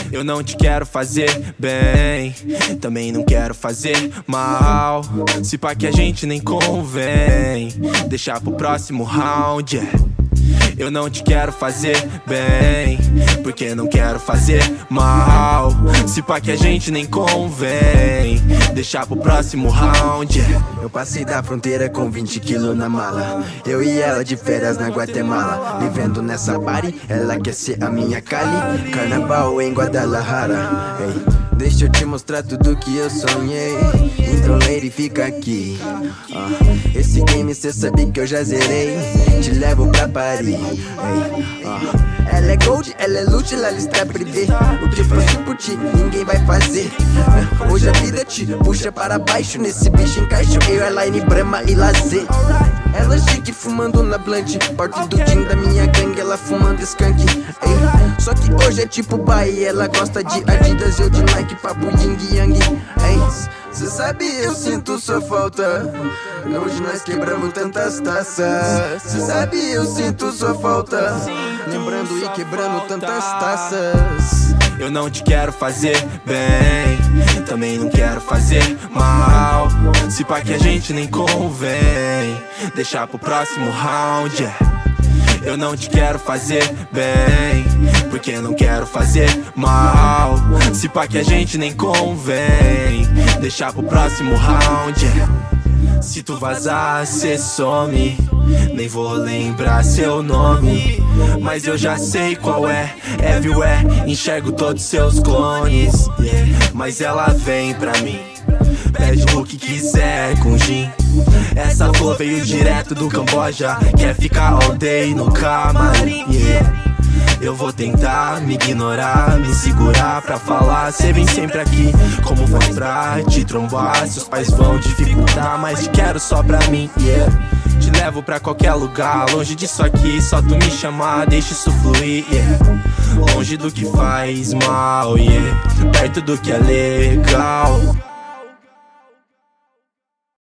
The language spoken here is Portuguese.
Eu não te quero fazer bem, também não quero fazer mal. Se pá que a gente nem convém, deixar pro próximo round, yeah. Eu não te quero fazer bem, porque não quero fazer mal. Se pá que a gente nem convém, deixar pro próximo round, yeah. Eu passei da fronteira com 20 quilos na mala. Eu e ela de férias na Guatemala, vivendo nessa party, ela quer ser a minha Cali. Carnaval em Guadalajara, hey. Deixa eu te mostrar tudo que eu sonhei. Então lady, fica aqui. Esse game cê sabe que eu já zerei. Te levo pra Paris, Ela é gold, ela é loot, ela está privê. O que fosse por ti, ninguém vai fazer. Hoje a vida te puxa para baixo. Nesse bicho encaixo eu, Elaine, Brahma e lazer. Ela chique fumando na blunt, parte do gin da minha gangue, ela fumando skunk, ei. Só que hoje é tipo Bahia, ela gosta de Adidas, eu de Nike, papo yin yang, ei. Cê sabe, eu sinto sua falta. Hoje nós quebramos tantas taças. Cê sabe, eu sinto sua falta. Lembrando e quebrando tantas taças. Eu não te quero fazer bem, também não quero fazer mal. Se pá que a gente nem convém, deixar pro próximo round, yeah. Eu não te quero fazer bem, porque não quero fazer mal. Se pá que a gente nem convém, deixar pro próximo round, yeah. Se tu vazar, cê some, nem vou lembrar seu nome, mas eu já sei qual é. Everywhere, enxergo todos seus clones, yeah. Mas ela vem pra mim, pede o que quiser com gin. Essa flor veio direto do Camboja, quer ficar all day no camarim, yeah. Eu vou tentar me ignorar, me segurar pra falar. Cê vem sempre aqui, como faz pra te trombar? Seus pais vão dificultar, mas te quero só pra mim, yeah. Te levo pra qualquer lugar, longe disso aqui, só tu me chamar, deixa isso fluir, yeah. Longe do que faz mal, yeah. Perto do que é legal.